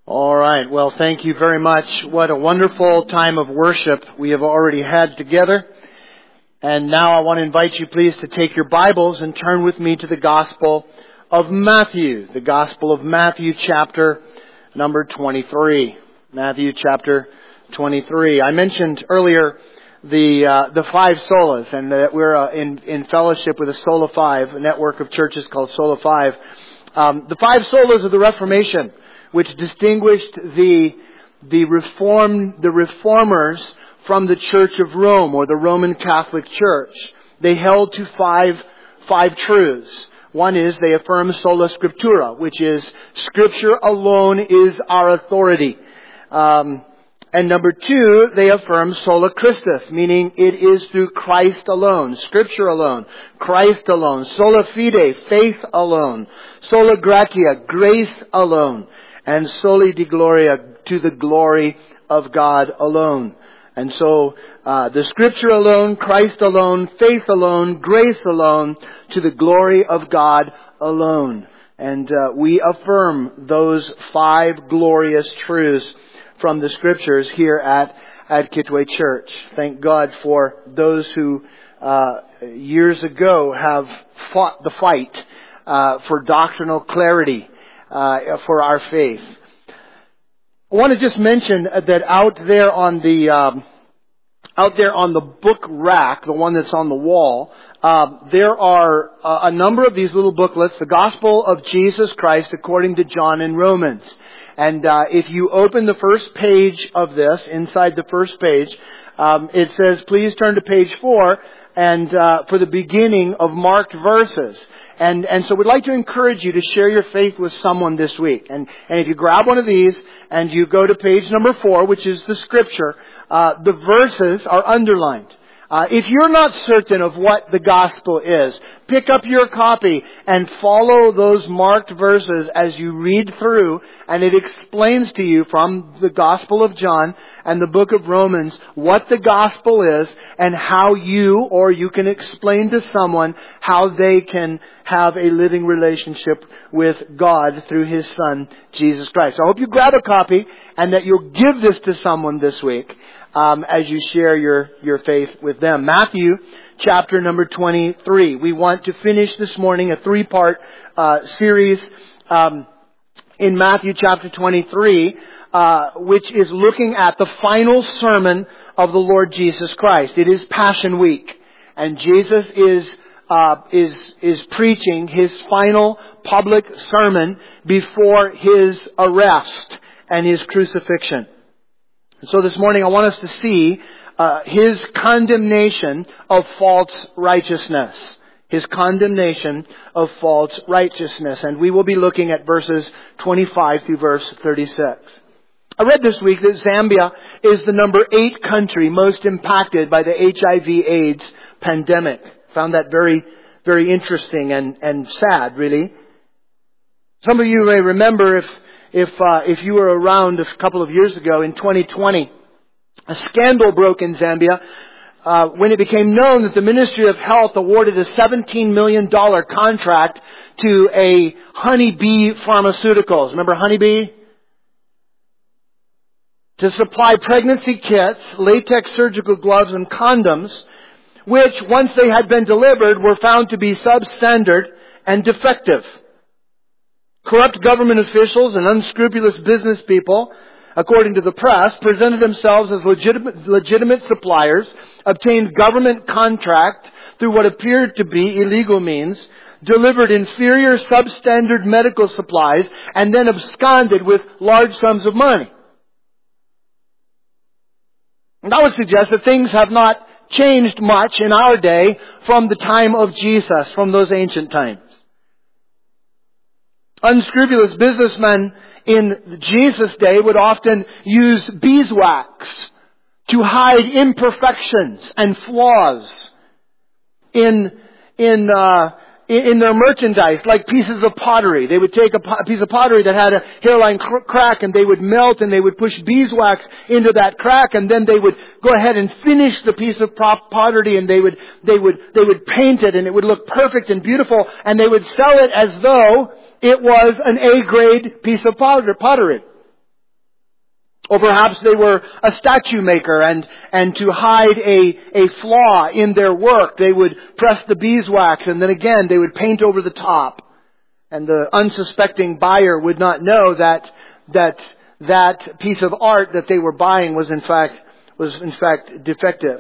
All right. Well, thank you very much. What a wonderful time of worship we have already had together. And now I want to invite you please to take your Bibles and turn with me to the Gospel of Matthew. The Gospel of Matthew chapter number 23. Matthew chapter 23. I mentioned earlier the five solas, and that we're in fellowship with the Sola Five, a network of churches called Sola Five. The five solas of the Reformation, which distinguished the reformers from the Church of Rome, or the Roman Catholic Church. They held to five truths. One is they affirm sola scriptura, which is Scripture alone is our authority. And number two, they affirm sola Christus, meaning it is through Christ alone, Scripture alone, Christ alone, sola fide, faith alone, sola gratia, grace alone, and soli Deo gloria, to the glory of God alone. And so, the Scripture alone, Christ alone, faith alone, grace alone, to the glory of God alone. And we affirm those five glorious truths from the Scriptures here at Kitwe Church. Thank God for those who years ago have fought the fight for doctrinal clarity for our faith. I want to just mention that out there on the book rack, the one that's on the wall, there are a number of these little booklets, the Gospel of Jesus Christ according to John and Romans. And if you open the first page of this, inside the first page, it says, please turn to page 4 and for the beginning of marked verses. And so we'd like to encourage you to share your faith with someone this week. And if you grab one of these and you go to page number 4, which is the Scripture, the verses are underlined. If you're not certain of what the gospel is, pick up your copy and follow those marked verses as you read through, and it explains to you from the Gospel of John and the book of Romans what the gospel is and how you can explain to someone how they can have a living relationship with God through His Son, Jesus Christ. So I hope you grab a copy and that you'll give this to someone this week as you share your faith with them. Matthew chapter number 23. We want to finish this morning a 3-part series in Matthew chapter 23, which is looking at the final sermon of the Lord Jesus Christ. It is Passion Week, and Jesus is preaching His final public sermon before His arrest and His crucifixion. So this morning I want us to see His condemnation of false righteousness. His condemnation of false righteousness. And we will be looking at verses 25 through verse 36. I read this week that Zambia is the number 8 country most impacted by the HIV/AIDS pandemic. Found that very, very interesting and sad, really. Some of you may remember if you were around a couple of years ago, in 2020, a scandal broke in Zambia when it became known that the Ministry of Health awarded a $17 million contract to a Honeybee Pharmaceuticals. Remember Honeybee? To supply pregnancy kits, latex surgical gloves, and condoms, which, once they had been delivered, were found to be substandard and defective. Corrupt government officials and unscrupulous business people, according to the press, presented themselves as legitimate suppliers, obtained government contract through what appeared to be illegal means, delivered inferior substandard medical supplies, and then absconded with large sums of money. And I would suggest that things have not changed much in our day from the time of Jesus, from those ancient times. Unscrupulous businessmen in Jesus' day would often use beeswax to hide imperfections and flaws in their merchandise, like pieces of pottery. They would take a piece of pottery that had a hairline crack, and they would melt, and they would push beeswax into that crack, and then they would go ahead and finish the piece of pottery, and they would paint it, and it would look perfect and beautiful, and they would sell it as though it was an A-grade piece of pottery. Or perhaps they were a statue maker, and to hide a flaw in their work, they would press the beeswax, and then again they would paint over the top. And the unsuspecting buyer would not know that piece of art that they were buying was in fact defective.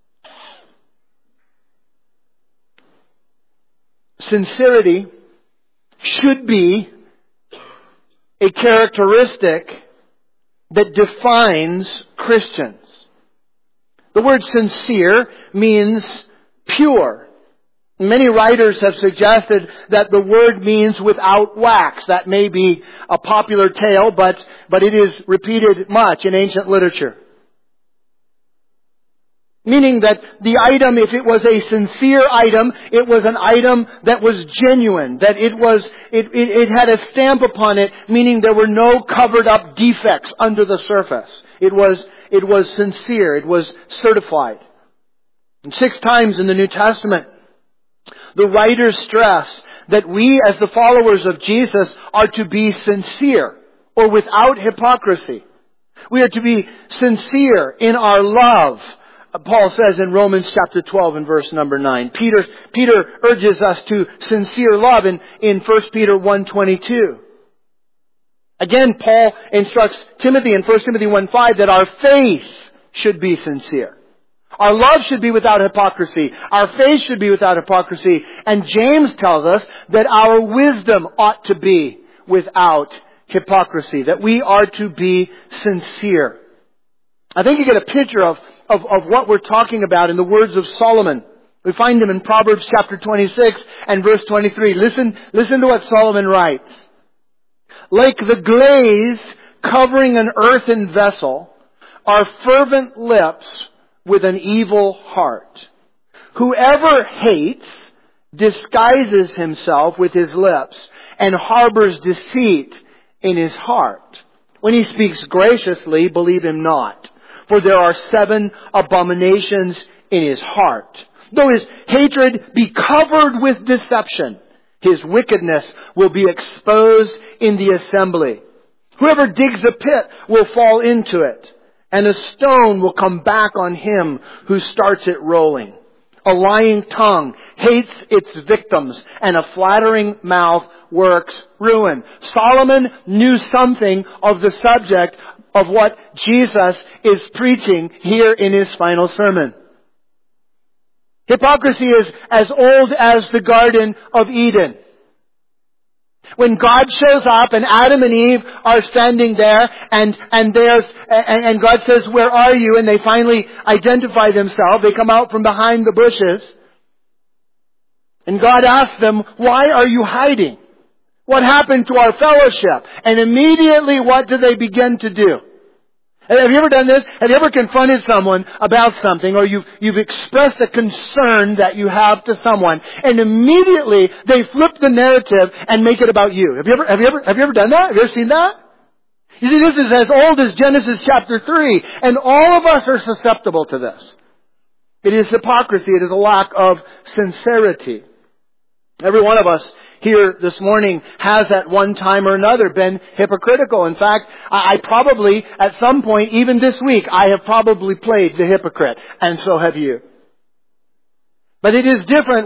Sincerity should be a characteristic that defines Christians. The word sincere means pure. Many writers have suggested that the word means without wax. That may be a popular tale, but it is repeated much in ancient literature. Meaning that the item, if it was a sincere item, it was an item that was genuine, that it had a stamp upon it, meaning there were no covered up defects under the surface. It was sincere, it was certified. And 6 times in the New Testament, the writers stress that we as the followers of Jesus are to be sincere or without hypocrisy. We are to be sincere in our love. Paul says in Romans chapter 12 and verse number 9. Peter urges us to sincere love in 1 Peter 1:22. Again, Paul instructs Timothy in 1 Timothy 1:5 that our faith should be sincere. Our love should be without hypocrisy. Our faith should be without hypocrisy. And James tells us that our wisdom ought to be without hypocrisy. That we are to be sincere. I think you get a picture of what we're talking about in the words of Solomon. We find them in Proverbs chapter 26 and verse 23. Listen to what Solomon writes. Like the glaze covering an earthen vessel are fervent lips with an evil heart. Whoever hates disguises himself with his lips and harbors deceit in his heart. When he speaks graciously, believe him not. For there are 7 abominations in his heart. Though his hatred be covered with deception, his wickedness will be exposed in the assembly. Whoever digs a pit will fall into it, and a stone will come back on him who starts it rolling. A lying tongue hates its victims, and a flattering mouth works ruin. Solomon knew something of the subject of what Jesus is preaching here in his final sermon. Hypocrisy is as old as the Garden of Eden. When God shows up and Adam and Eve are standing there and God says, "Where are you?" and they finally identify themselves. They come out from behind the bushes. And God asks them, "Why are you hiding? What happened to our fellowship?" And immediately what do they begin to do? Have you ever done this? Have you ever confronted someone about something, or you've expressed a concern that you have to someone, and immediately they flip the narrative and make it about you? Have you ever done that? Have you ever seen that? You see, this is as old as Genesis chapter 3, and all of us are susceptible to this. It is hypocrisy. It is a lack of sincerity. Every one of us here this morning has at one time or another been hypocritical. In fact, I probably, at some point, even this week, I have probably played the hypocrite. And so have you. But it is different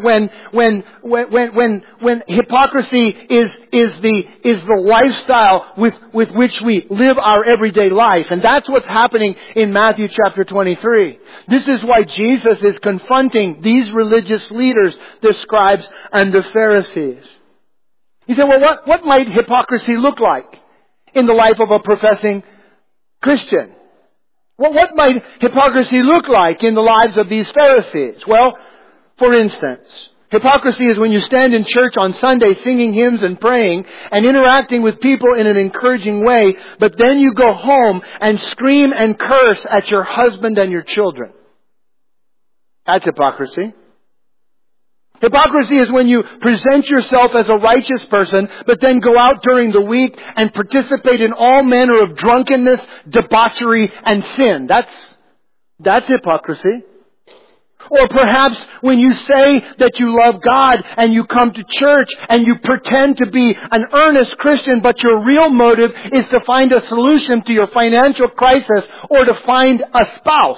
when hypocrisy is the lifestyle with which we live our everyday life. And that's what's happening in Matthew chapter 23. This is why Jesus is confronting these religious leaders, the scribes and the Pharisees. He said, well, what might hypocrisy look like in the life of a professing Christian? Well, what might hypocrisy look like in the lives of these Pharisees? Well, for instance, hypocrisy is when you stand in church on Sunday singing hymns and praying and interacting with people in an encouraging way, but then you go home and scream and curse at your husband and your children. That's hypocrisy. Hypocrisy is when you present yourself as a righteous person, but then go out during the week and participate in all manner of drunkenness, debauchery, and sin. That's hypocrisy. Or perhaps when you say that you love God and you come to church and you pretend to be an earnest Christian, but your real motive is to find a solution to your financial crisis or to find a spouse.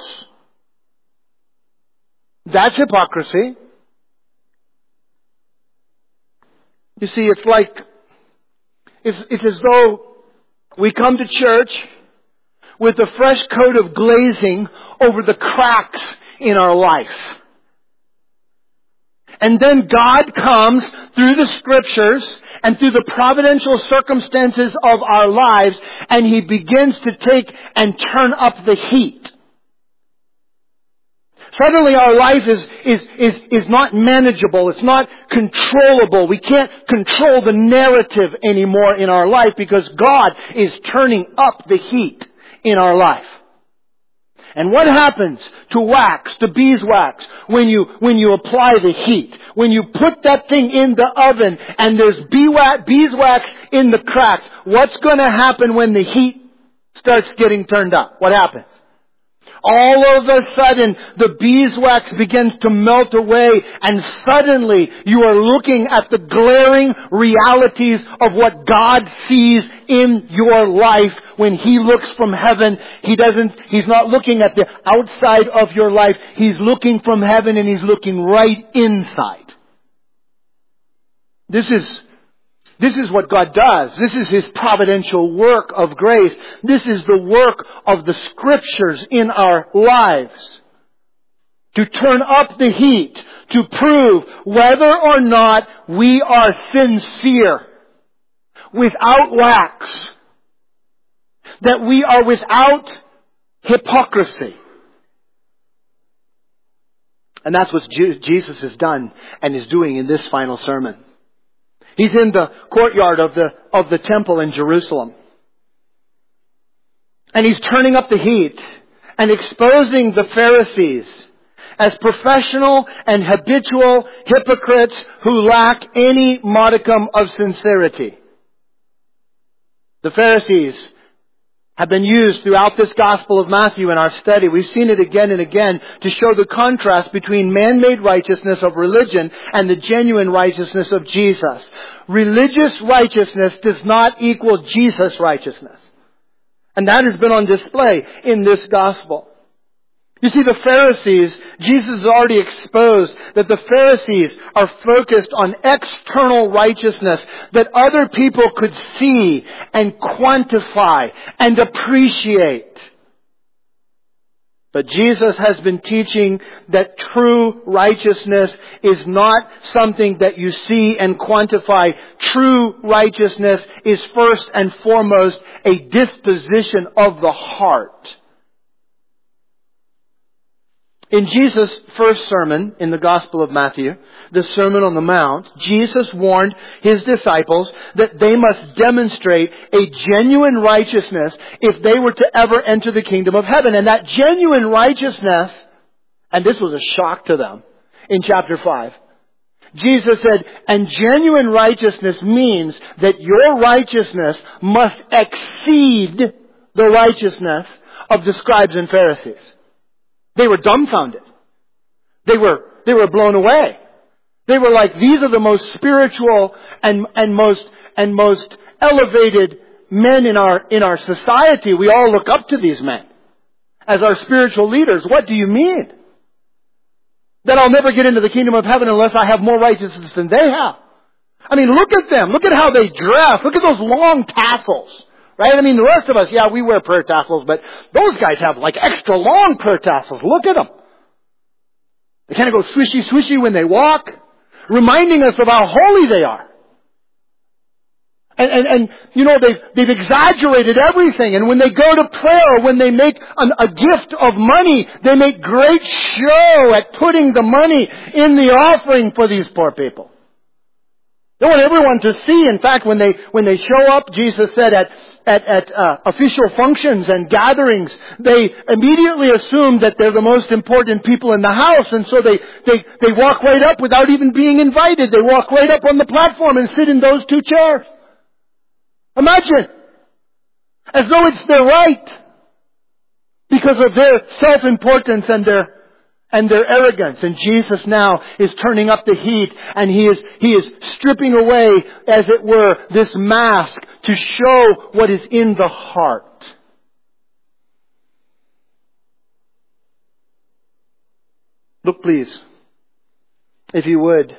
That's hypocrisy. You see, it's as though we come to church with a fresh coat of glazing over the cracks in our life. And then God comes through the Scriptures and through the providential circumstances of our lives, and He begins to take and turn up the heat. Suddenly our life is not manageable. It's not controllable. We can't control the narrative anymore in our life because God is turning up the heat in our life. And what happens to wax, to beeswax, when you apply the heat? When you put that thing in the oven and there's beeswax in the cracks, what's going to happen when the heat starts getting turned up? What happens? All of a sudden, the beeswax begins to melt away, and suddenly you are looking at the glaring realities of what God sees in your life. When He looks from heaven, He's not looking at the outside of your life. He's looking from heaven and He's looking right inside. This is what God does. This is His providential work of grace. This is the work of the Scriptures in our lives. To turn up the heat, to prove whether or not we are sincere, without wax, that we are without hypocrisy. And that's what Jesus has done and is doing in this final sermon. He's in the courtyard of the temple in Jerusalem. And He's turning up the heat and exposing the Pharisees as professional and habitual hypocrites who lack any modicum of sincerity. The Pharisees have been used throughout this Gospel of Matthew in our study. We've seen it again and again to show the contrast between man-made righteousness of religion and the genuine righteousness of Jesus. Religious righteousness does not equal Jesus' righteousness. And that has been on display in this Gospel. You see, the Pharisees, Jesus has already exposed that the Pharisees are focused on external righteousness that other people could see and quantify and appreciate. But Jesus has been teaching that true righteousness is not something that you see and quantify. True righteousness is first and foremost a disposition of the heart. In Jesus' first sermon in the Gospel of Matthew, the Sermon on the Mount, Jesus warned His disciples that they must demonstrate a genuine righteousness if they were to ever enter the kingdom of heaven. And that genuine righteousness, and this was a shock to them in chapter 5. Jesus said, and genuine righteousness means that your righteousness must exceed the righteousness of the scribes and Pharisees. They were dumbfounded. They were blown away. They were like, these are the most spiritual and most elevated men in our society. We all look up to these men as our spiritual leaders. What do you mean? That I'll never get into the kingdom of heaven unless I have more righteousness than they have. I mean, look at them. Look at how they dress. Look at those long tassels. Right? I mean, the rest of us, yeah, we wear prayer tassels, but those guys have like extra long prayer tassels. Look at them. They kind of go swishy, swishy when they walk, reminding us of how holy they are. And you know, they've exaggerated everything. And when they go to prayer, when they make a gift of money, they make great show at putting the money in the offering for these poor people. They want everyone to see. In fact, when they show up, Jesus said at official functions and gatherings, they immediately assume that they're the most important people in the house, and so they walk right up without even being invited. They walk right up on the platform and sit in those two chairs. Imagine, as though it's their right, because of their self-importance and and their arrogance. And Jesus now is turning up the heat, and He is stripping away, as it were, this mask to show what is in the heart. Look, please, if you would.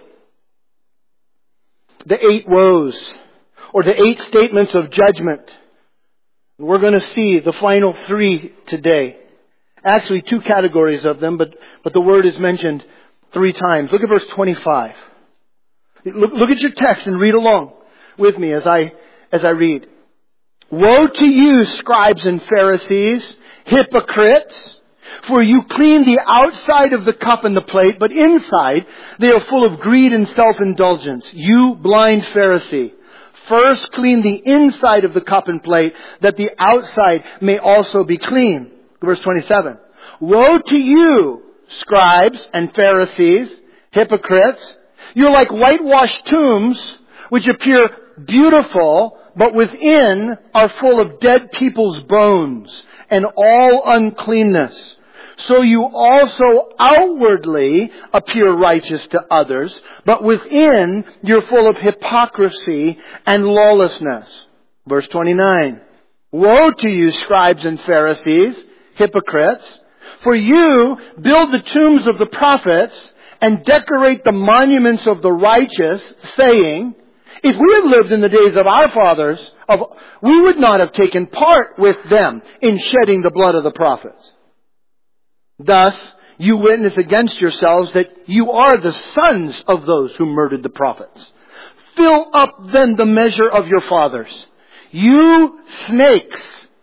The 8 woes, or the 8 statements of judgment. We're going to see the final 3 today. Actually, 2 categories of them, but the word is mentioned 3 times. Look at verse 25. Look at your text and read along with me as I read. Woe to you, scribes and Pharisees, hypocrites! For you clean the outside of the cup and the plate, but inside they are full of greed and self-indulgence. You blind Pharisee, first clean the inside of the cup and plate, that the outside may also be clean. Verse 27. Woe to you, scribes and Pharisees, hypocrites! You're like whitewashed tombs, which appear beautiful, but within are full of dead people's bones and all uncleanness. So you also outwardly appear righteous to others, but within you're full of hypocrisy and lawlessness. Verse 29. Woe to you, scribes and Pharisees, hypocrites! For you build the tombs of the prophets and decorate the monuments of the righteous, saying, if we had lived in the days of our fathers, we would not have taken part with them in shedding the blood of the prophets. Thus, you witness against yourselves that you are the sons of those who murdered the prophets. Fill up then the measure of your fathers. You snakes!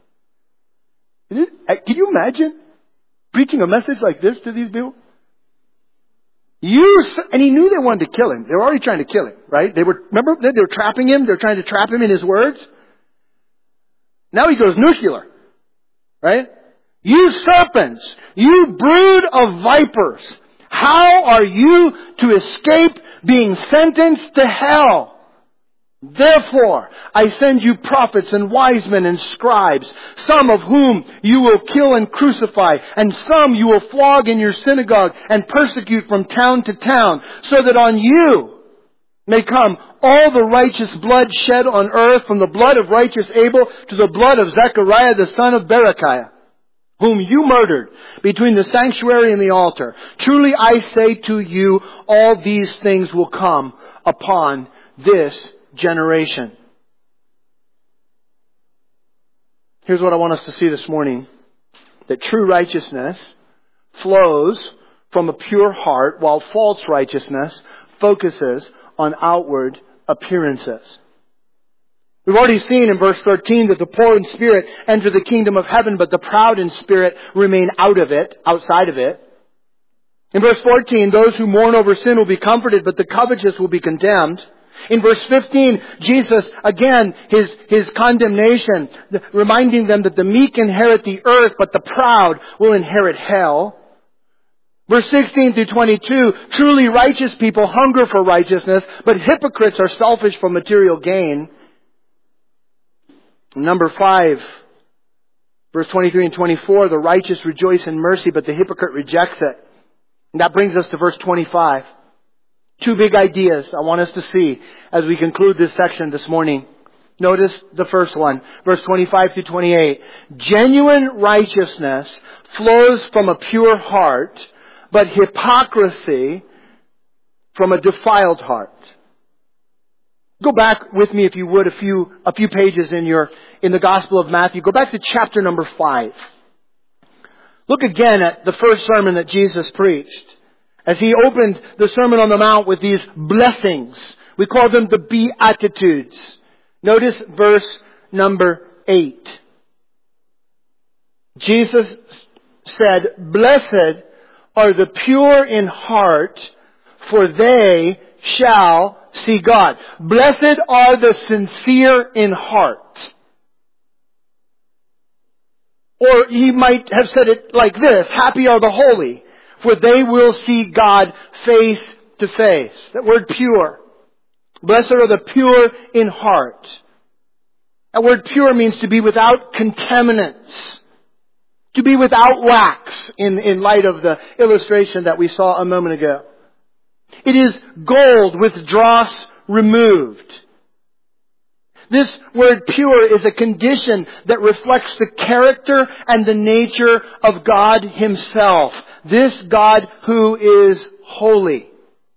Can you imagine preaching a message like this to these people? And he knew they wanted to kill him. They were already trying to kill him, right? Remember, they were trapping him. They were trying to trap him in his words. Now he goes nuclear, right? You serpents, you brood of vipers, how are you to escape being sentenced to hell? Therefore, I send you prophets and wise men and scribes, some of whom you will kill and crucify, and some you will flog in your synagogue and persecute from town to town, so that on you may come all the righteous blood shed on earth, from the blood of righteous Abel to the blood of Zechariah the son of Berechiah, whom you murdered between the sanctuary and the altar. Truly I say to you, all these things will come upon this generation. Here's what I want us to see this morning. That true righteousness flows from a pure heart, while false righteousness focuses on outward appearances. We've already seen in verse 13 that the poor in spirit enter the kingdom of heaven, but the proud in spirit remain outside of it. In verse 14, those who mourn over sin will be comforted, but the covetous will be condemned. In verse 15, Jesus, again, his condemnation, reminding them that the meek inherit the earth, but the proud will inherit hell. Verse 16 through 22, truly righteous people hunger for righteousness, but hypocrites are selfish for material gain. Number 5, verse 23 and 24, the righteous rejoice in mercy, but the hypocrite rejects it. And that brings us to verse 25. 2 big ideas I want us to see as we conclude this section this morning. Notice the first one, verse 25 through 28. Genuine righteousness flows from a pure heart, but hypocrisy from a defiled heart. Go back with me, if you would, a few pages in the Gospel of Matthew. Go back to chapter number 5. Look again at the first sermon that Jesus preached. As He opened the Sermon on the Mount with these blessings. We call them the Beatitudes. Notice verse number 8. Jesus said, blessed are the pure in heart, for they shall see God. Blessed are the sincere in heart. Or He might have said it like this, happy are the holy, for they will see God face to face. That word pure. Blessed are the pure in heart. That word pure means to be without contaminants, To be without wax, in light of the illustration that we saw a moment ago. It is gold with dross removed. This word pure is a condition that reflects the character and the nature of God Himself. This God who is holy.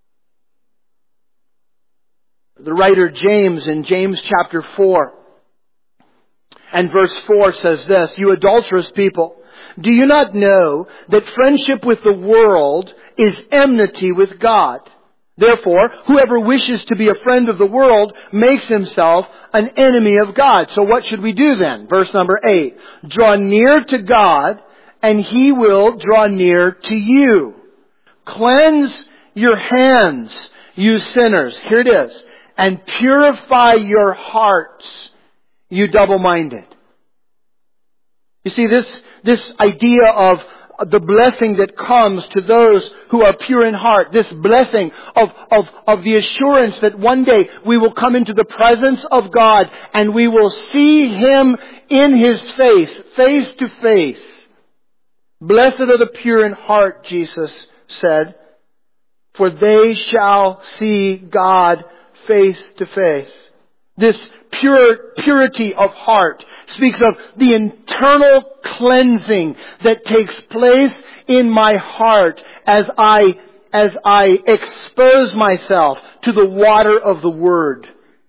The writer James in James chapter 4 and verse 4 says this, "You adulterous people, do you not know that friendship with the world is enmity with God? Therefore, whoever wishes to be a friend of the world makes himself an enemy of God." So what should we do then? Verse number 8. "Draw near to God, and He will draw near to you. Cleanse your hands, you sinners." Here it is. "And purify your hearts, you double-minded." You see, this idea of the blessing that comes to those who are pure in heart, this blessing of the assurance that one day we will come into the presence of God and we will see Him in His face to face. "Blessed are the pure in heart," Jesus said, "for they shall see God face to face." This purity of heart speaks of the internal cleansing that takes place in my heart as I expose myself to the water of the Word.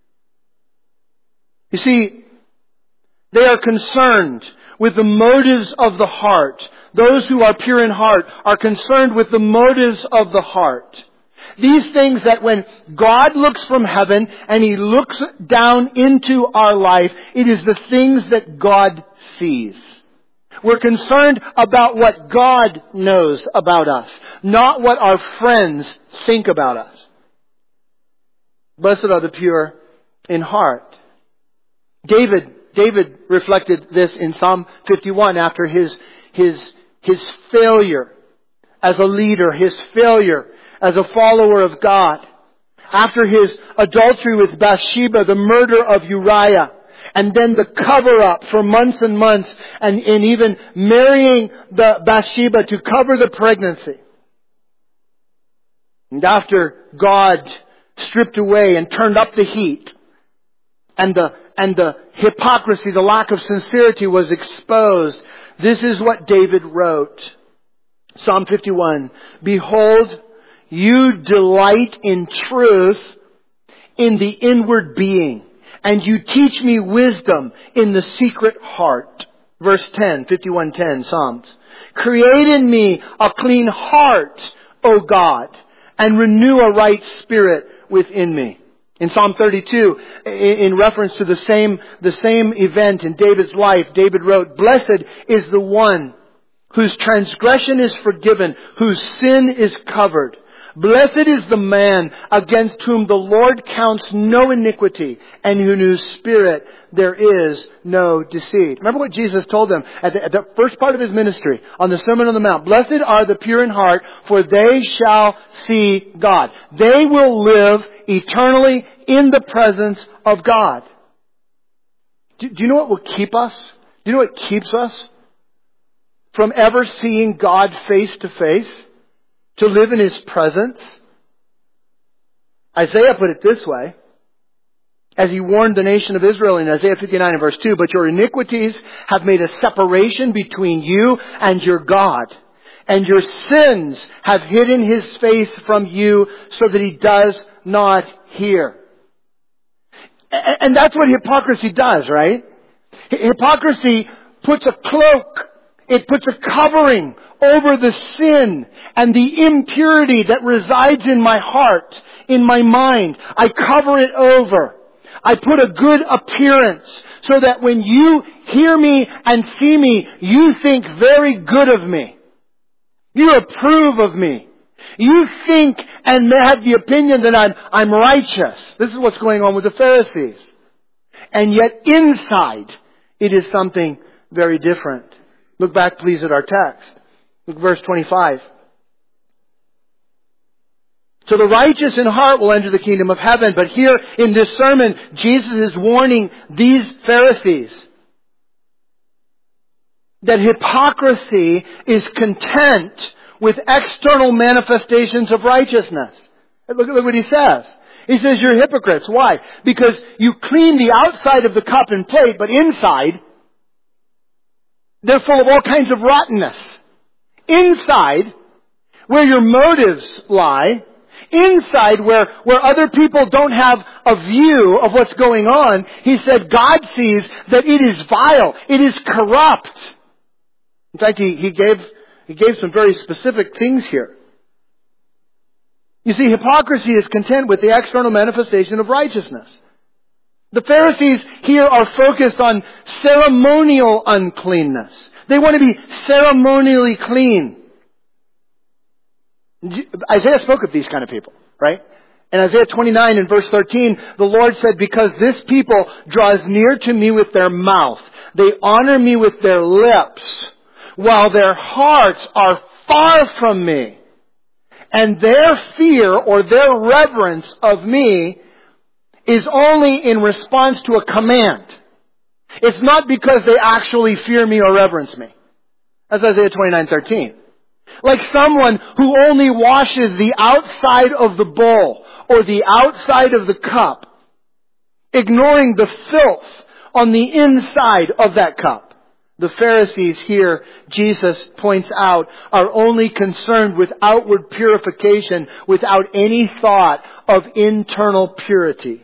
You see, they are concerned with the motives of the heart. Those who are pure in heart are concerned with the motives of the heart. These things that when God looks from heaven and He looks down into our life, it is the things that God sees. We're concerned about what God knows about us, not what our friends think about us. Blessed are the pure in heart. David reflected this in Psalm 51 after his failure as a leader, his failure as a follower of God. After his adultery with Bathsheba, the murder of Uriah, and then the cover-up for months and months, and even marrying the Bathsheba to cover the pregnancy. And after God stripped away and turned up the heat, and the hypocrisy, the lack of sincerity was exposed, this is what David wrote. Psalm 51, "Behold, you delight in truth in the inward being, and you teach me wisdom in the secret heart." Verse 10, 51:10, Psalms. "Create in me a clean heart, O God, and renew a right spirit within me." In Psalm 32, in reference to the same event in David's life, David wrote, "Blessed is the one whose transgression is forgiven, whose sin is covered. Blessed is the man against whom the Lord counts no iniquity, and in whose spirit there is no deceit." Remember what Jesus told them at the first part of His ministry on the Sermon on the Mount. "Blessed are the pure in heart, for they shall see God." They will live eternally in the presence of God. Do you know what will keep us? Do you know what keeps us from ever seeing God face to face? To live in His presence? Isaiah put it this way, as he warned the nation of Israel in Isaiah 59 and verse 2, "But your iniquities have made a separation between you and your God, and your sins have hidden His face from you so that He does not hear." And that's what hypocrisy does, right? Hypocrisy puts a cloak, it puts a covering over the sin and the impurity that resides in my heart, in my mind. I cover it over. I put a good appearance so that when you hear me and see me, you think very good of me. You approve of me. You think and have the opinion that I'm righteous. This is what's going on with the Pharisees. And yet inside, it is something very different. Look back, please, at our text. Look at verse 25. "So the righteous in heart will enter the kingdom of heaven." But here in this sermon, Jesus is warning these Pharisees that hypocrisy is content with external manifestations of righteousness. Look what he says. He says, you're hypocrites. Why? Because you clean the outside of the cup and plate, but inside, they're full of all kinds of rottenness. Inside, where your motives lie, inside where other people don't have a view of what's going on, he said God sees that it is vile, it is corrupt. In fact, he gave some very specific things here. You see, hypocrisy is content with the external manifestation of righteousness. The Pharisees here are focused on ceremonial uncleanness. They want to be ceremonially clean. Isaiah spoke of these kind of people, right? In Isaiah 29 and verse 13, the Lord said, because this people draws near to me with their mouth, they honor me with their lips, while their hearts are far from me. And their fear or their reverence of me is only in response to a command. It's not because they actually fear me or reverence me. That's Isaiah 29:13. Like someone who only washes the outside of the bowl or the outside of the cup, ignoring the filth on the inside of that cup. The Pharisees here, Jesus points out, are only concerned with outward purification without any thought of internal purity.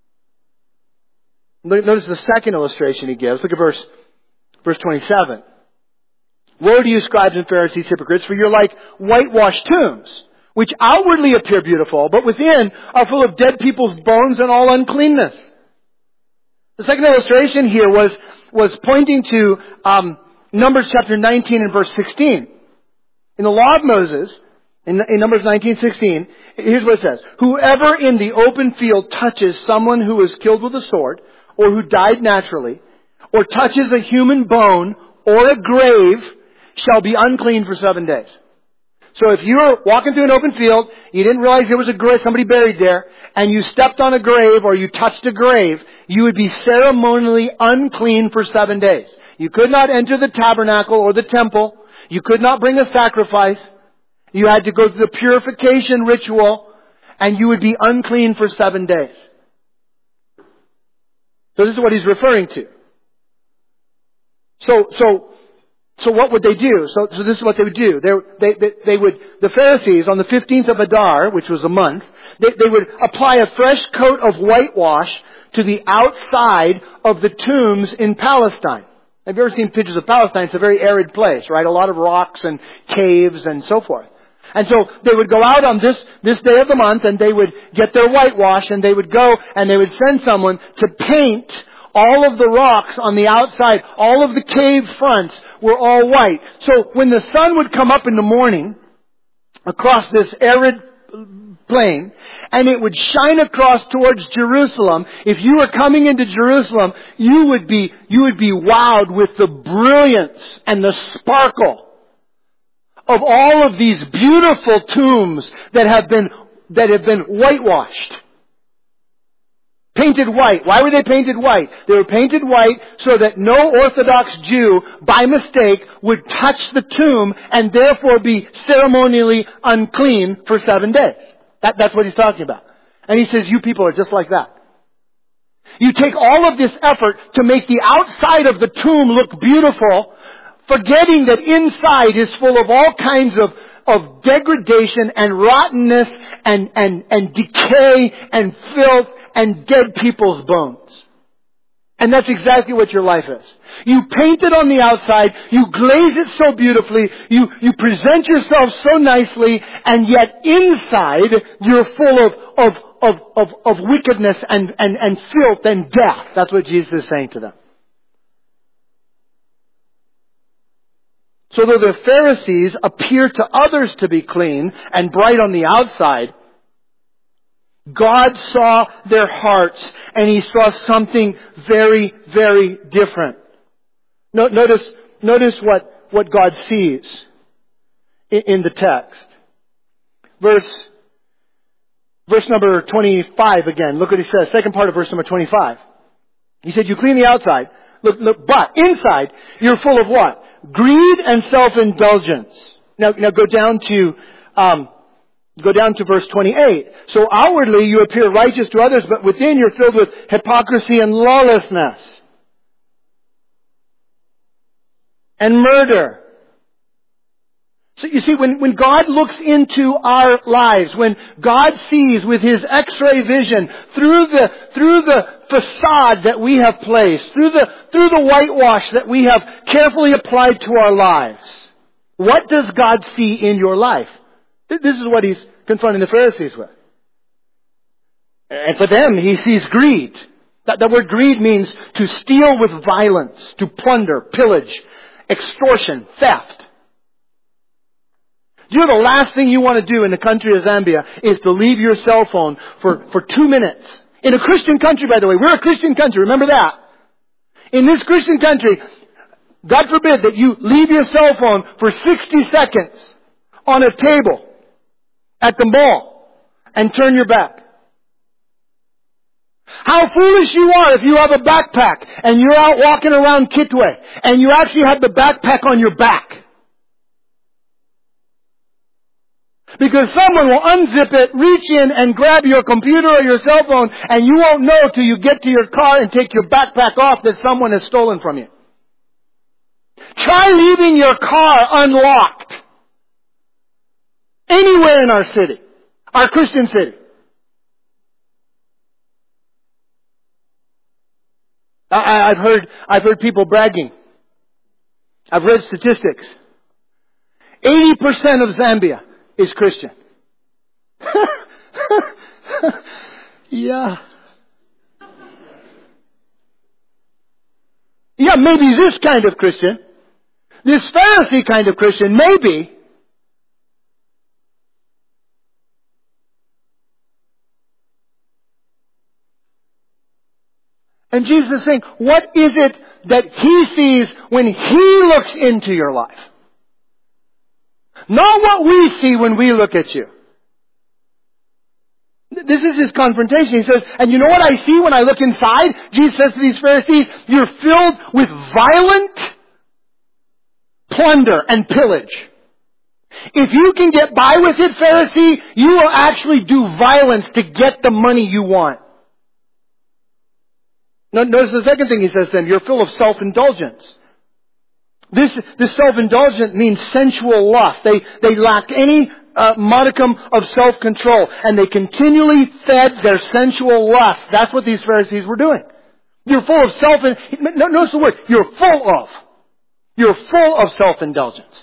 Notice the second illustration he gives. Look at verse 27. Woe to you, scribes and Pharisees, hypocrites, for you're like whitewashed tombs, which outwardly appear beautiful, but within are full of dead people's bones and all uncleanness. The second illustration here was pointing to Numbers chapter 19 and verse 16. In the law of Moses, in Numbers 19:16, here's what it says. Whoever in the open field touches someone who was killed with a sword, or who died naturally, or touches a human bone or a grave, shall be unclean for 7 days. So if you were walking through an open field, you didn't realize there was a grave, somebody buried there, and you stepped on a grave or you touched a grave, you would be ceremonially unclean for 7 days. You could not enter the tabernacle or the temple. You could not bring a sacrifice. You had to go through the purification ritual, and you would be unclean for 7 days. So this is what he's referring to. So what would they do? So this is what they would do. The Pharisees, on the 15th of Adar, which was a month, they would apply a fresh coat of whitewash to the outside of the tombs in Palestine. Have you ever seen pictures of Palestine? It's a very arid place, right? A lot of rocks and caves and so forth. And so they would go out on this day of the month and they would get their whitewash and they would go and they would send someone to paint all of the rocks on the outside. All of the cave fronts were all white. So when the sun would come up in the morning across this arid plain and it would shine across towards Jerusalem, if you were coming into Jerusalem, you would be wowed with the brilliance and the sparkle of all of these beautiful tombs that have been whitewashed. Painted white. Why were they painted white? They were painted white so that no Orthodox Jew, by mistake, would touch the tomb and therefore be ceremonially unclean for 7 days. That's what he's talking about. And he says, you people are just like that. You take all of this effort to make the outside of the tomb look beautiful, forgetting that inside is full of all kinds of degradation and rottenness and decay and filth and dead people's bones. And that's exactly what your life is. You paint it on the outside, you glaze it so beautifully, you present yourself so nicely, and yet inside you're full of wickedness and filth and death. That's what Jesus is saying to them. So though the Pharisees appear to others to be clean and bright on the outside, God saw their hearts and He saw something very, very different. Notice what God sees in the text. Verse number 25 again. Look what He says. Second part of verse number 25. He said, you clean the outside. Look, but inside, you're full of what? greed and self-indulgence. Now go down to verse 28. So outwardly you appear righteous to others, but within you're filled with hypocrisy and lawlessness. And murder. So you see, when God looks into our lives, when God sees with His X-ray vision through the facade that we have placed, through the whitewash that we have carefully applied to our lives, what does God see in your life? This is what He's confronting the Pharisees with. And for them, He sees greed. That word greed means to steal with violence, to plunder, pillage, extortion, theft. You know the last thing you want to do in the country of Zambia is to leave your cell phone for 2 minutes. In a Christian country, by the way. We're a Christian country. Remember that. In this Christian country, God forbid that you leave your cell phone for 60 seconds on a table at the mall and turn your back. How foolish you are if you have a backpack and you're out walking around Kitwe and you actually have the backpack on your back. Because someone will unzip it, reach in and grab your computer or your cell phone, and you won't know till you get to your car and take your backpack off that someone has stolen from you. Try leaving your car unlocked anywhere in our city, our Christian city. I've heard people bragging. I've read statistics. 80% of Zambia is Christian. Yeah. Yeah, maybe this kind of Christian. This Pharisee kind of Christian, maybe. And Jesus is saying, what is it that He sees when He looks into your life? Not what we see when we look at you. This is His confrontation. He says, and you know what I see when I look inside? Jesus says to these Pharisees, you're filled with violent plunder and pillage. If you can get by with it, Pharisee, you will actually do violence to get the money you want. Notice the second thing He says to them, you're full of self-indulgence. This self-indulgent means sensual lust. They lack any modicum of self-control. And they continually fed their sensual lust. That's what these Pharisees were doing. You're full of notice the word. You're full of self-indulgence.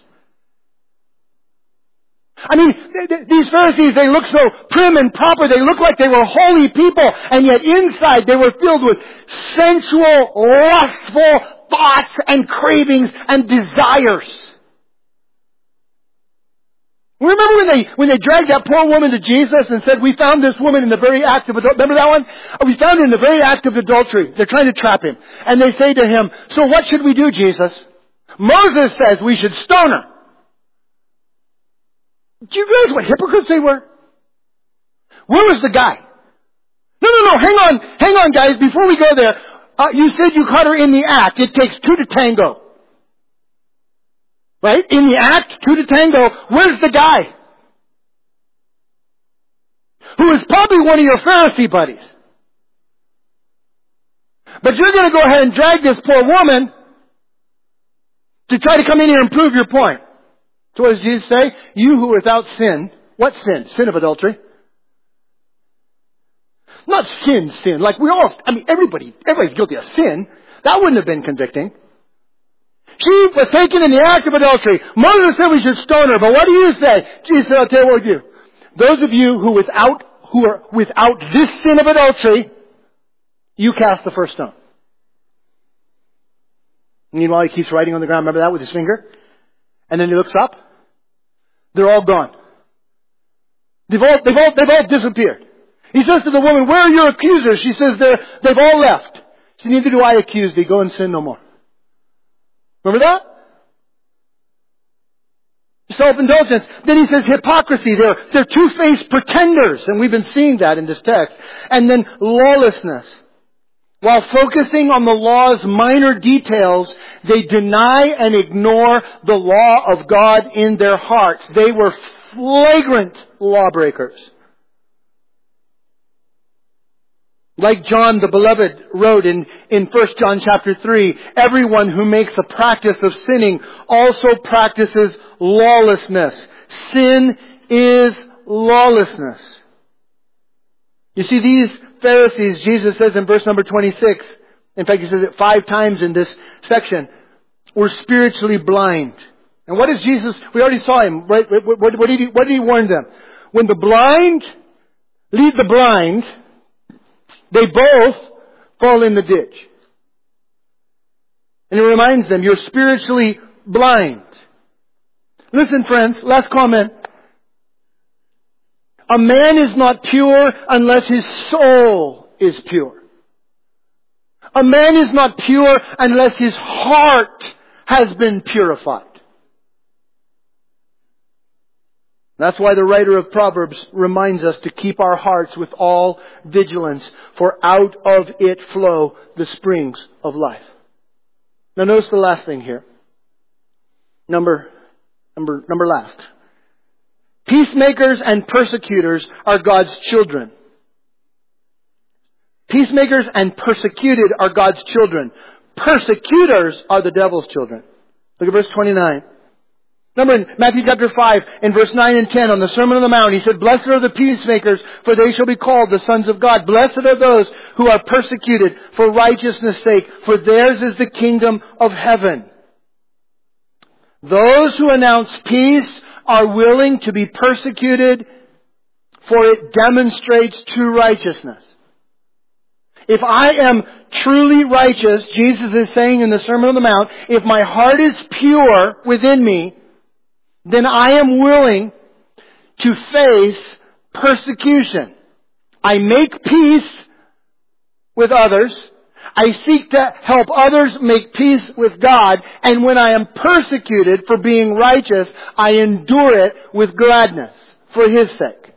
I mean, these Pharisees, they look so prim and proper. They look like they were holy people. And yet inside they were filled with sensual, lustful thoughts and cravings and desires. Remember when they dragged that poor woman to Jesus and said, we found this woman in the very act of adultery. Remember that one? We found her in the very act of adultery. They're trying to trap Him. And they say to Him, so what should we do, Jesus? Moses says we should stone her. Do you realize what hypocrites they were? Where was the guy? No, hang on guys, before we go there. You said you caught her in the act. It takes 2 to tango. Right? In the act, 2 to tango. Where's the guy? Who is probably one of your Pharisee buddies. But you're going to go ahead and drag this poor woman to try to come in here and prove your point. So what does Jesus say? You who are without sin. What sin? Sin of adultery. Not sin. Like everybody's guilty of sin. That wouldn't have been convicting. She was taken in the act of adultery. Moses said we should stone her. But what do you say? Jesus said, I'll tell you what you do. Those of you who are without this sin of adultery, you cast the first stone. Meanwhile, he keeps writing on the ground. Remember that with his finger? And then he looks up. They're all gone. They've all disappeared. He says to the woman, where are your accusers? She says, they've all left. She said, neither do I accuse thee. Go and sin no more. Remember that? Self-indulgence. Then he says hypocrisy. They're two-faced pretenders. And we've been seeing that in this text. And then lawlessness. While focusing on the law's minor details, they deny and ignore the law of God in their hearts. They were flagrant lawbreakers. Like John the Beloved wrote in 1 John chapter 3, everyone who makes a practice of sinning also practices lawlessness. Sin is lawlessness. You see, these Pharisees, Jesus says in verse number 26, in fact he says it 5 times in this section, were spiritually blind. And what is Jesus? We already saw him, right? What did he warn them? When the blind lead the blind, they both fall in the ditch. And he reminds them, you're spiritually blind. Listen, friends, last comment. A man is not pure unless his soul is pure. A man is not pure unless his heart has been purified. That's why the writer of Proverbs reminds us to keep our hearts with all vigilance, for out of it flow the springs of life. Now notice the last thing here. Number last. Peacemakers and persecutors are God's children. Peacemakers and persecuted are God's children. Persecutors are the devil's children. Look at verse 29. Remember in Matthew chapter 5, in verse 9 and 10, on the Sermon on the Mount, he said, blessed are the peacemakers, for they shall be called the sons of God. Blessed are those who are persecuted for righteousness' sake, for theirs is the kingdom of heaven. Those who announce peace are willing to be persecuted, for it demonstrates true righteousness. If I am truly righteous, Jesus is saying in the Sermon on the Mount, if my heart is pure within me, then I am willing to face persecution. I make peace with others. I seek to help others make peace with God. And when I am persecuted for being righteous, I endure it with gladness for His sake.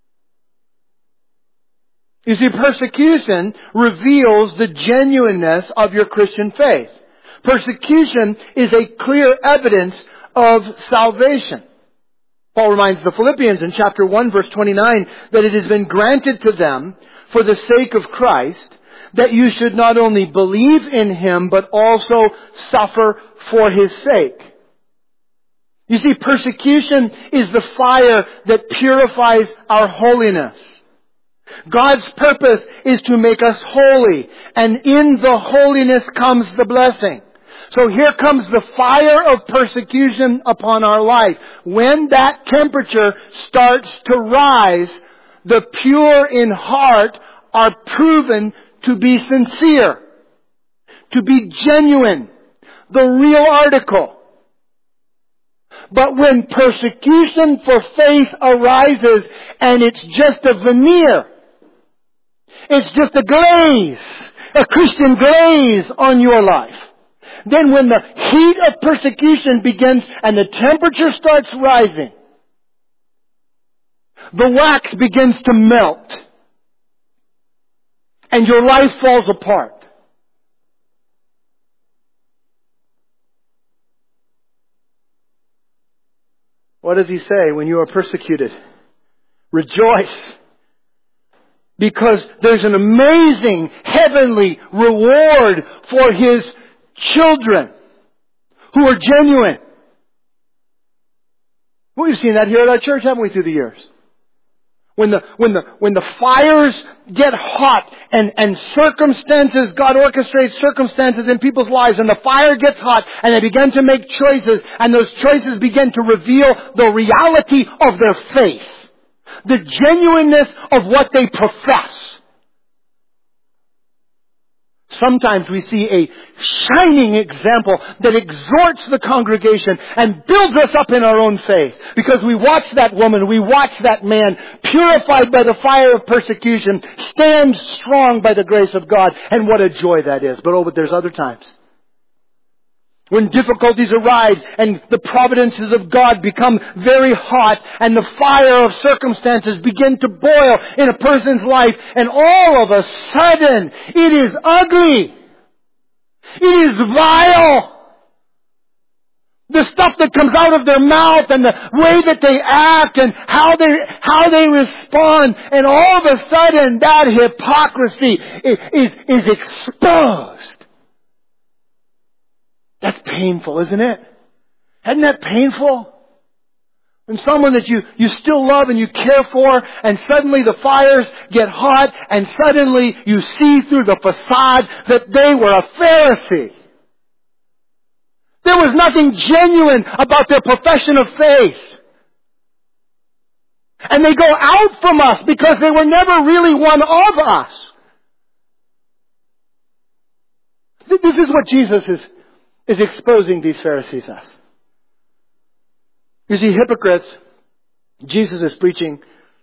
You see, persecution reveals the genuineness of your Christian faith. Persecution is a clear evidence of salvation. Paul reminds the Philippians in chapter 1 verse 29 that it has been granted to them for the sake of Christ that you should not only believe in Him but also suffer for His sake. You see, persecution is the fire that purifies our holiness. God's purpose is to make us holy, and in the holiness comes the blessing. So here comes the fire of persecution upon our life. When that temperature starts to rise, the pure in heart are proven to be sincere, to be genuine, the real article. But when persecution for faith arises and it's just a veneer, it's just a glaze, a Christian glaze on your life, then when the heat of persecution begins and the temperature starts rising, the wax begins to melt and your life falls apart. What does he say when you are persecuted? Rejoice, because there's an amazing heavenly reward for His children who are genuine. We've seen that here at our church, haven't we, through the years? When the fires get hot and circumstances, God orchestrates circumstances in people's lives, and the fire gets hot and they begin to make choices, and those choices begin to reveal the reality of their faith, the genuineness of what they profess. Sometimes we see a shining example that exhorts the congregation and builds us up in our own faith. Because we watch that woman, we watch that man, purified by the fire of persecution, stand strong by the grace of God. And what a joy that is. But there's other times. When difficulties arise and the providences of God become very hot and the fire of circumstances begin to boil in a person's life, and all of a sudden it is ugly. It is vile. The stuff that comes out of their mouth and the way that they act and how they respond, and all of a sudden that hypocrisy is exposed. That's painful, isn't it? Isn't that painful? When someone that you still love and you care for, and suddenly the fires get hot, and suddenly you see through the facade that they were a Pharisee. There was nothing genuine about their profession of faith. And they go out from us because they were never really one of us. This is what Jesus is exposing these Pharisees as. You see, hypocrites, Jesus is preaching,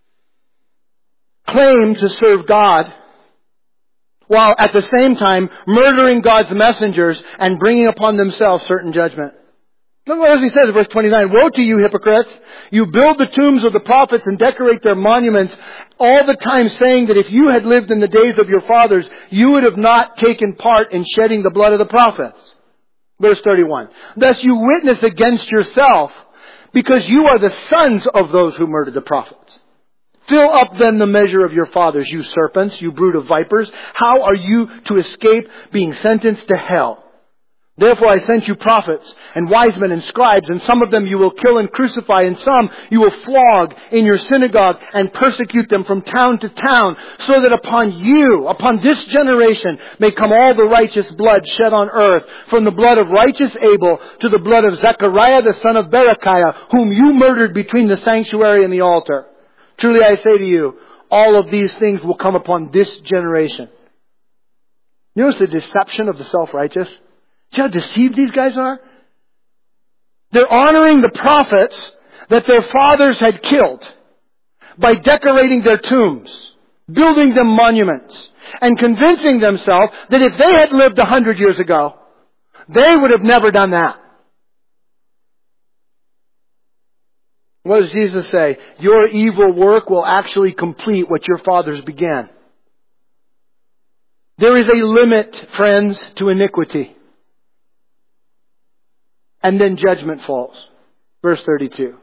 claim to serve God, while at the same time murdering God's messengers and bringing upon themselves certain judgment. Look what he says in verse 29. Woe to you, hypocrites! You build the tombs of the prophets and decorate their monuments, all the time saying that if you had lived in the days of your fathers, you would have not taken part in shedding the blood of the prophets. Verse 31. Thus you witness against yourself, because you are the sons of those who murdered the prophets. Fill up then the measure of your fathers, you serpents, you brood of vipers. How are you to escape being sentenced to hell? Therefore I sent you prophets and wise men and scribes, and some of them you will kill and crucify, and some you will flog in your synagogue and persecute them from town to town, so that upon this generation, may come all the righteous blood shed on earth, from the blood of righteous Abel to the blood of Zechariah the son of Berechiah, whom you murdered between the sanctuary and the altar. Truly I say to you, all of these things will come upon this generation. You notice the deception of the self-righteous? See how deceived these guys are? They're honoring the prophets that their fathers had killed by decorating their tombs, building them monuments, and convincing themselves that if they had lived 100 years ago, they would have never done that. What does Jesus say? Your evil work will actually complete what your fathers began. There is a limit, friends, to iniquity. And then judgment falls. Verse 32.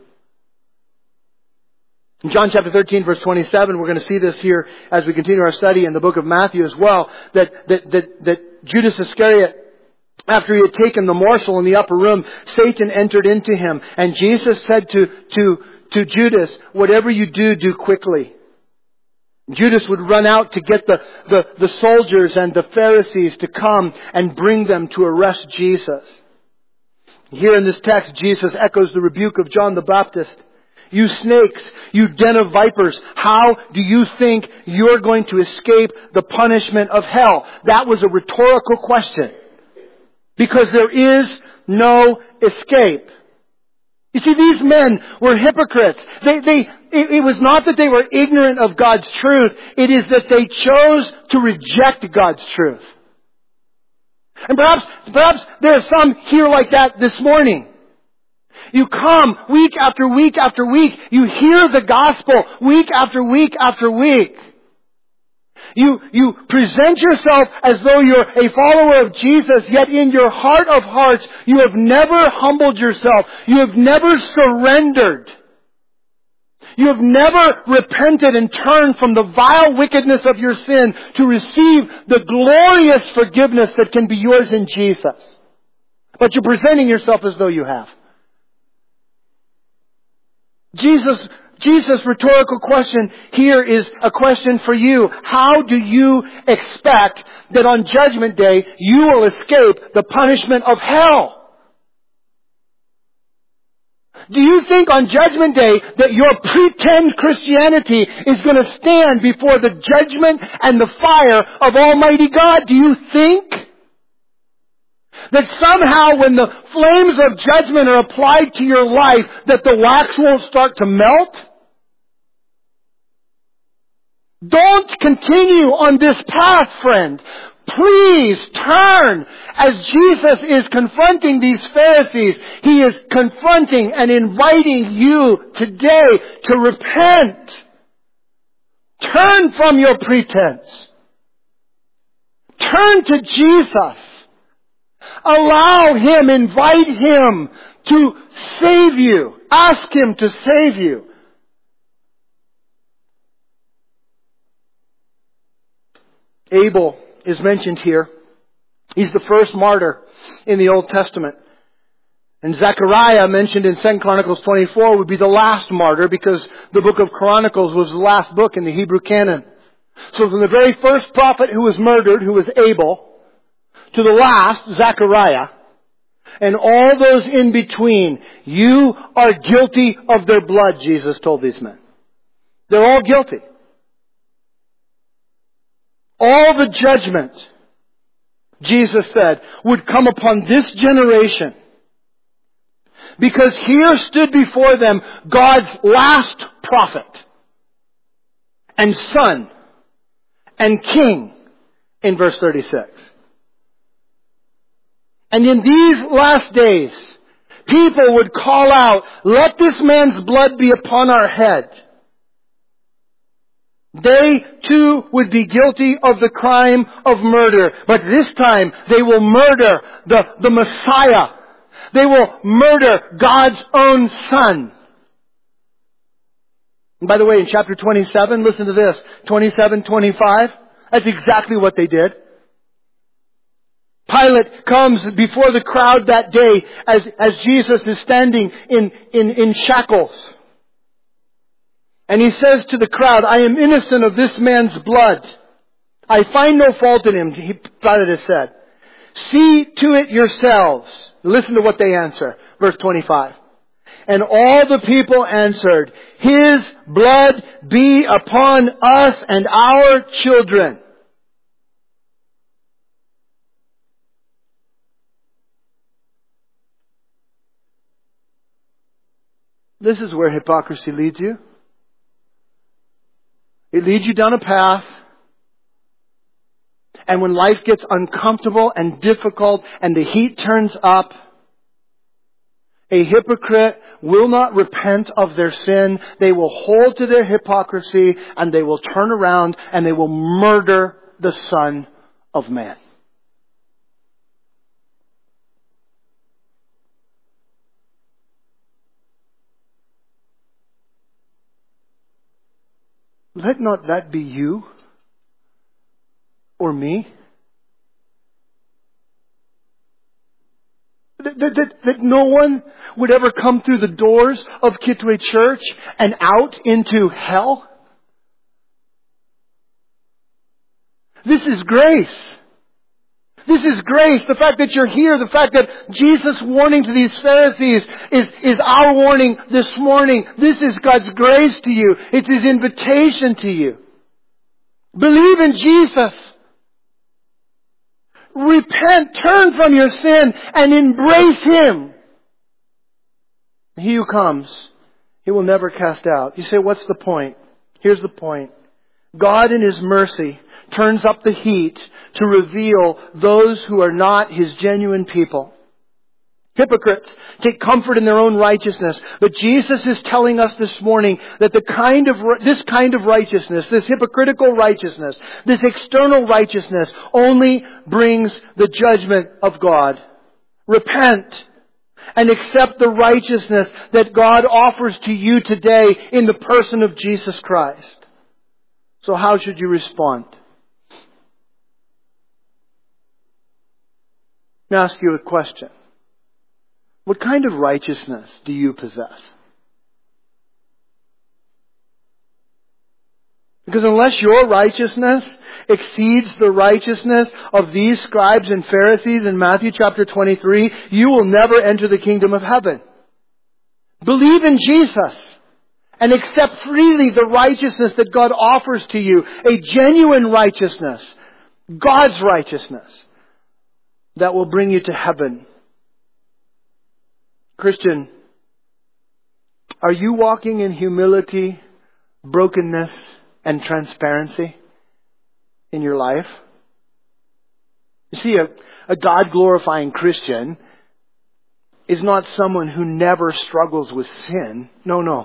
In John chapter 13, verse 27, we're going to see this here as we continue our study in the book of Matthew as well, that Judas Iscariot, after he had taken the morsel in the upper room, Satan entered into him. And Jesus said to Judas, whatever you do, do quickly. Judas would run out to get the soldiers and the Pharisees to come and bring them to arrest Jesus. Here in this text, Jesus echoes the rebuke of John the Baptist. You snakes, you den of vipers, how do you think you're going to escape the punishment of hell? That was a rhetorical question. Because there is no escape. You see, these men were hypocrites. It was not that they were ignorant of God's truth. It is that they chose to reject God's truth. And perhaps there are some here like that this morning. You come week after week after week. You hear the gospel week after week after week. You present yourself as though you're a follower of Jesus, yet in your heart of hearts, you have never humbled yourself. You have never surrendered. You have never repented and turned from the vile wickedness of your sin to receive the glorious forgiveness that can be yours in Jesus. But you're presenting yourself as though you have. Jesus' rhetorical question here is a question for you. How do you expect that on Judgment Day you will escape the punishment of hell? Do you think on Judgment Day that your pretend Christianity is going to stand before the judgment and the fire of Almighty God? Do you think that somehow when the flames of judgment are applied to your life, that the wax won't start to melt? Don't continue on this path, friend. Please turn. As Jesus is confronting these Pharisees, He is confronting and inviting you today to repent. Turn from your pretense. Turn to Jesus. Allow Him, invite Him to save you. Ask Him to save you. Abel is mentioned here. He's the first martyr in the Old Testament. And Zechariah, mentioned in 2 Chronicles 24, would be the last martyr because the book of Chronicles was the last book in the Hebrew canon. So from the very first prophet who was murdered, who was Abel, to the last, Zechariah, and all those in between, you are guilty of their blood, Jesus told these men. They're all guilty. All the judgment, Jesus said, would come upon this generation. Because here stood before them God's last prophet and son and king in verse 36. And in these last days, people would call out, let this man's blood be upon our head. They too would be guilty of the crime of murder. But this time they will murder the Messiah. They will murder God's own Son. And by the way, in chapter 27, listen to this, 27:25, that's exactly what they did. Pilate comes before the crowd that day as Jesus is standing in shackles. And he says to the crowd, I am innocent of this man's blood. I find no fault in him, Pilate has said. See to it yourselves. Listen to what they answer. Verse 25. And all the people answered, His blood be upon us and our children. This is where hypocrisy leads you. It leads you down a path. And when life gets uncomfortable and difficult and the heat turns up, a hypocrite will not repent of their sin. They will hold to their hypocrisy and they will turn around and they will murder the Son of Man. Let not that be you or me. That no one would ever come through the doors of Kitwe Church and out into hell. This is grace. This is grace. The fact that you're here, the fact that Jesus' warning to these Pharisees is our warning this morning. This is God's grace to you. It's His invitation to you. Believe in Jesus. Repent, turn from your sin, and embrace Him. He who comes, He will never cast out. You say, what's the point? Here's the point. God in His mercy turns up the heat to reveal those who are not His genuine people. Hypocrites take comfort in their own righteousness. But Jesus is telling us this morning that this kind of righteousness, this hypocritical righteousness, this external righteousness only brings the judgment of God. Repent and accept the righteousness that God offers to you today in the person of Jesus Christ. So how should you respond? Let me ask you a question. What kind of righteousness do you possess? Because unless your righteousness exceeds the righteousness of these scribes and Pharisees in Matthew chapter 23, you will never enter the kingdom of heaven. Believe in Jesus and accept freely the righteousness that God offers to you. A genuine righteousness. God's righteousness. That will bring you to heaven. Christian, are you walking in humility, brokenness, and transparency in your life? You see, a God-glorifying Christian is not someone who never struggles with sin. No.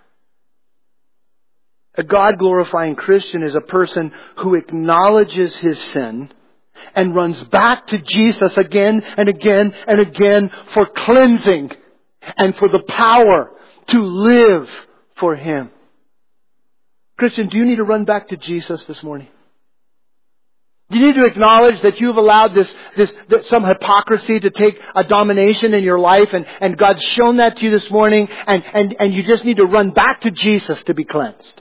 A God-glorifying Christian is a person who acknowledges his sin and runs back to Jesus again and again and again for cleansing and for the power to live for Him. Christian, do you need to run back to Jesus this morning? Do you need to acknowledge that you've allowed some hypocrisy to take a domination in your life, and God's shown that to you this morning, and you just need to run back to Jesus to be cleansed?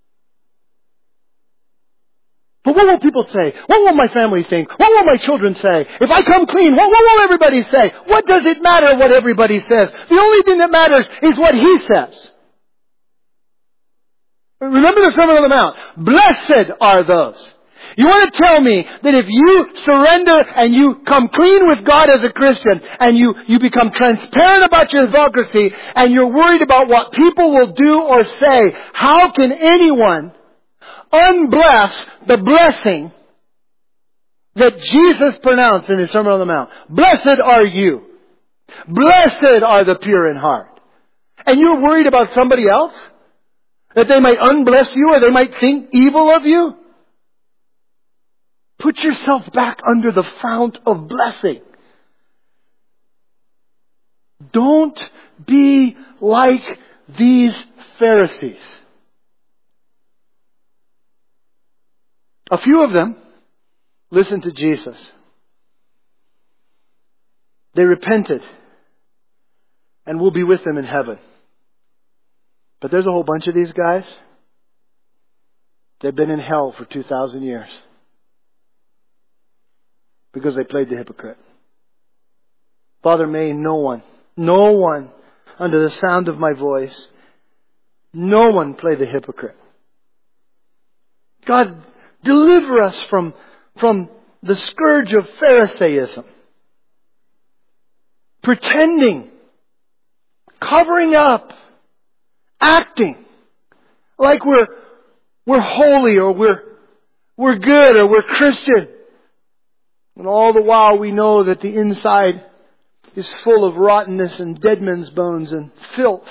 But what will people say? What will my family think? What will my children say? If I come clean, what will everybody say? What does it matter what everybody says? The only thing that matters is what He says. Remember the Sermon on the Mount. Blessed are those. You want to tell me that if you surrender and you come clean with God as a Christian and you become transparent about your hypocrisy and you're worried about what people will do or say, how can anyone unbless the blessing that Jesus pronounced in His Sermon on the Mount? Blessed are you. Blessed are the pure in heart. And you're worried about somebody else? That they might unbless you or they might think evil of you? Put yourself back under the fount of blessing. Don't be like these Pharisees. A few of them listened to Jesus. They repented and will be with Him in heaven. But there's a whole bunch of these guys. They've been in hell for 2,000 years. Because they played the hypocrite. Father, may no one under the sound of my voice, no one play the hypocrite. God, deliver us from the scourge of Pharisaism. Pretending, covering up, acting like we're holy or we're good or we're Christian. And all the while we know that the inside is full of rottenness and dead men's bones and filth.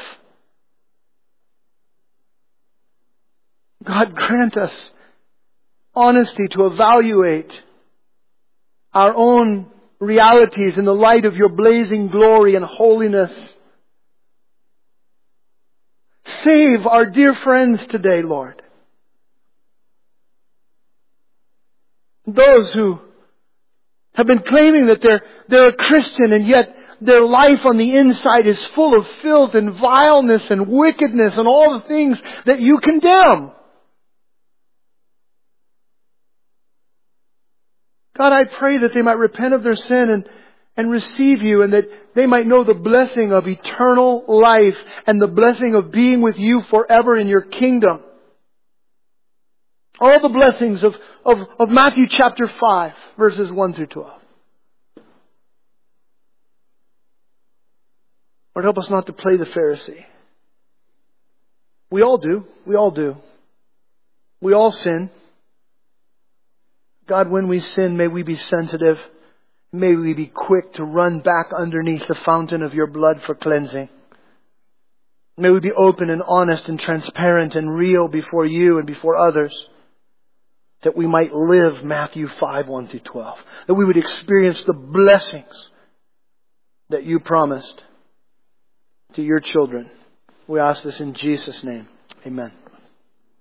God, grant us honesty to evaluate our own realities in the light of Your blazing glory and holiness. Save our dear friends today, Lord. Those who have been claiming that they're a Christian and yet their life on the inside is full of filth and vileness and wickedness and all the things that You condemn. God, I pray that they might repent of their sin and receive You, and that they might know the blessing of eternal life and the blessing of being with You forever in Your kingdom. All the blessings of Matthew chapter 5, verses 1 through 12. Lord, help us not to play the Pharisee. We all do. We all do. We all sin. God, when we sin, may we be sensitive. May we be quick to run back underneath the fountain of Your blood for cleansing. May we be open and honest and transparent and real before You and before others. That we might live Matthew 5, 1 through 12. That we would experience the blessings that You promised to Your children. We ask this in Jesus' name. Amen.